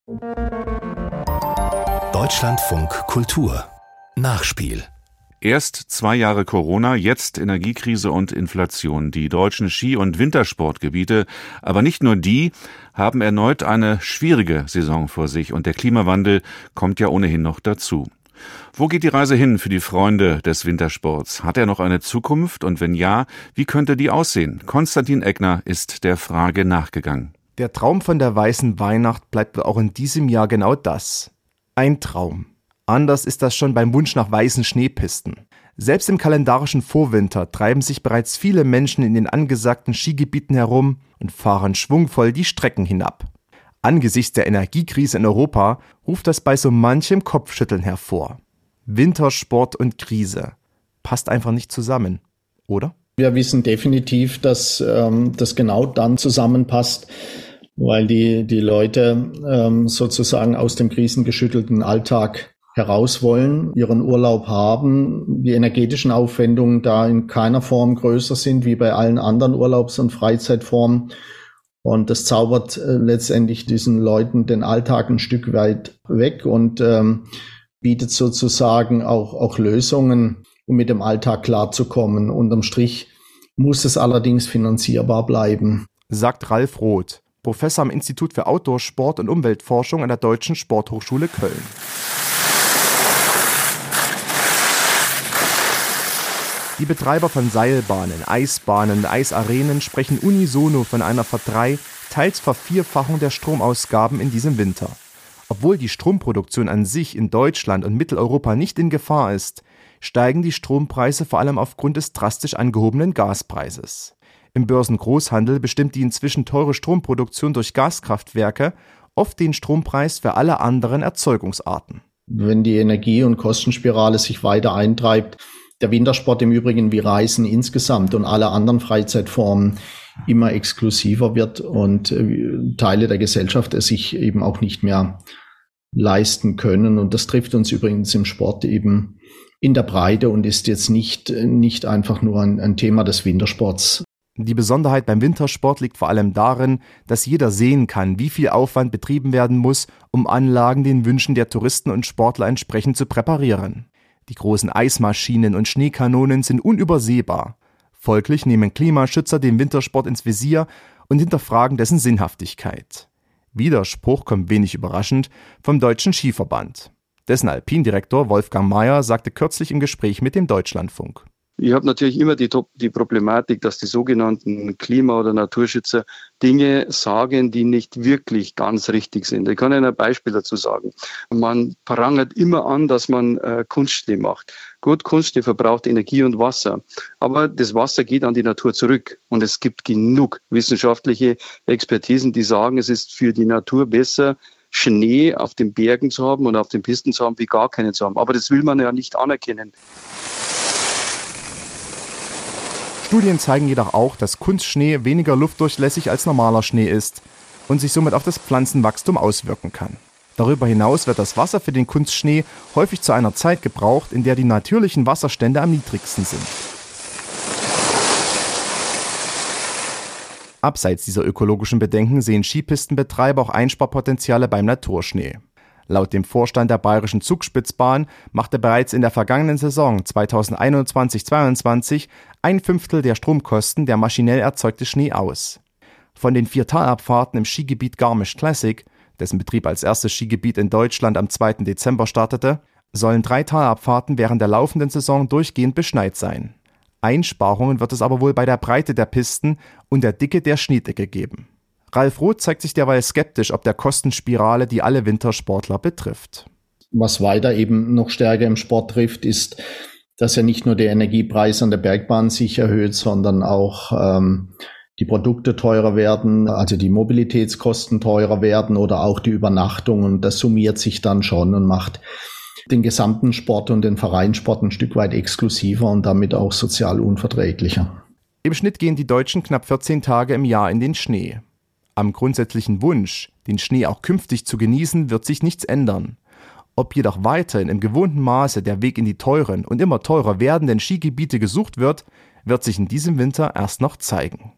Deutschlandfunk Kultur Nachspiel. Erst 2 Jahre Corona, jetzt Energiekrise und Inflation. Die deutschen Ski- und Wintersportgebiete, aber nicht nur die, haben erneut eine schwierige Saison vor sich und der Klimawandel kommt ja ohnehin noch dazu. Wo geht die Reise hin für die Freunde des Wintersports? Hat er noch eine Zukunft und wenn ja, wie könnte die aussehen? Konstantin Eckner ist der Frage nachgegangen. Der Traum von der weißen Weihnacht bleibt auch in diesem Jahr genau das. Ein Traum. Anders ist das schon beim Wunsch nach weißen Schneepisten. Selbst im kalendarischen Vorwinter treiben sich bereits viele Menschen in den angesagten Skigebieten herum und fahren schwungvoll die Strecken hinab. Angesichts der Energiekrise in Europa ruft das bei so manchem Kopfschütteln hervor. Wintersport und Krise. Passt einfach nicht zusammen, oder? Wir wissen definitiv, dass das genau dann zusammenpasst, weil die Leute sozusagen aus dem krisengeschüttelten Alltag heraus wollen, ihren Urlaub haben, die energetischen Aufwendungen da in keiner Form größer sind wie bei allen anderen Urlaubs- und Freizeitformen. Und das zaubert letztendlich diesen Leuten den Alltag ein Stück weit weg und bietet sozusagen auch Lösungen, um mit dem Alltag klarzukommen. Unterm Strich muss es allerdings finanzierbar bleiben, sagt Ralf Roth, Professor am Institut für Outdoor-Sport und Umweltforschung an der Deutschen Sporthochschule Köln. Die Betreiber von Seilbahnen, Eisbahnen und Eisarenen sprechen unisono von einer teils Vervierfachung der Stromausgaben in diesem Winter. Obwohl die Stromproduktion an sich in Deutschland und Mitteleuropa nicht in Gefahr ist, steigen die Strompreise vor allem aufgrund des drastisch angehobenen Gaspreises. Im Börsengroßhandel bestimmt die inzwischen teure Stromproduktion durch Gaskraftwerke oft den Strompreis für alle anderen Erzeugungsarten. Wenn die Energie- und Kostenspirale sich weiter eintreibt, der Wintersport im Übrigen wie Reisen insgesamt und alle anderen Freizeitformen immer exklusiver wird und Teile der Gesellschaft es sich eben auch nicht mehr leisten können. Und das trifft uns übrigens im Sport eben in der Breite und ist jetzt nicht einfach nur ein Thema des Wintersports. Die Besonderheit beim Wintersport liegt vor allem darin, dass jeder sehen kann, wie viel Aufwand betrieben werden muss, um Anlagen den Wünschen der Touristen und Sportler entsprechend zu präparieren. Die großen Eismaschinen und Schneekanonen sind unübersehbar. Folglich nehmen Klimaschützer den Wintersport ins Visier und hinterfragen dessen Sinnhaftigkeit. Widerspruch kommt wenig überraschend vom Deutschen Skiverband. Dessen Alpindirektor Wolfgang Mayer sagte kürzlich im Gespräch mit dem Deutschlandfunk: Ich habe natürlich immer die Problematik, dass die sogenannten Klima- oder Naturschützer Dinge sagen, die nicht wirklich ganz richtig sind. Ich kann Ihnen ein Beispiel dazu sagen. Man prangert immer an, dass man Kunstschnee macht. Gut, Kunstschnee verbraucht Energie und Wasser, aber das Wasser geht an die Natur zurück. Und es gibt genug wissenschaftliche Expertisen, die sagen, es ist für die Natur besser, Schnee auf den Bergen zu haben und auf den Pisten zu haben, wie gar keinen zu haben. Aber das will man ja nicht anerkennen. Studien zeigen jedoch auch, dass Kunstschnee weniger luftdurchlässig als normaler Schnee ist und sich somit auf das Pflanzenwachstum auswirken kann. Darüber hinaus wird das Wasser für den Kunstschnee häufig zu einer Zeit gebraucht, in der die natürlichen Wasserstände am niedrigsten sind. Abseits dieser ökologischen Bedenken sehen Skipistenbetreiber auch Einsparpotenziale beim Naturschnee. Laut dem Vorstand der Bayerischen Zugspitzbahn machte bereits in der vergangenen Saison 2021/22 1/5 der Stromkosten der maschinell erzeugte Schnee aus. Von den 4 Talabfahrten im Skigebiet Garmisch Classic, dessen Betrieb als erstes Skigebiet in Deutschland am 2. Dezember startete, sollen 3 Talabfahrten während der laufenden Saison durchgehend beschneit sein. Einsparungen wird es aber wohl bei der Breite der Pisten und der Dicke der Schneedecke geben. Ralf Roth zeigt sich derweil skeptisch ob der Kostenspirale, die alle Wintersportler betrifft. Was weiter eben noch stärker im Sport trifft, ist, dass ja nicht nur der Energiepreis an der Bergbahn sich erhöht, sondern auch die Produkte teurer werden, also die Mobilitätskosten teurer werden oder auch die Übernachtung. Und das summiert sich dann schon und macht den gesamten Sport und den Vereinssport ein Stück weit exklusiver und damit auch sozial unverträglicher. Im Schnitt gehen die Deutschen knapp 14 Tage im Jahr in den Schnee. Am grundsätzlichen Wunsch, den Schnee auch künftig zu genießen, wird sich nichts ändern. Ob jedoch weiterhin im gewohnten Maße der Weg in die teuren und immer teurer werdenden Skigebiete gesucht wird, wird sich in diesem Winter erst noch zeigen.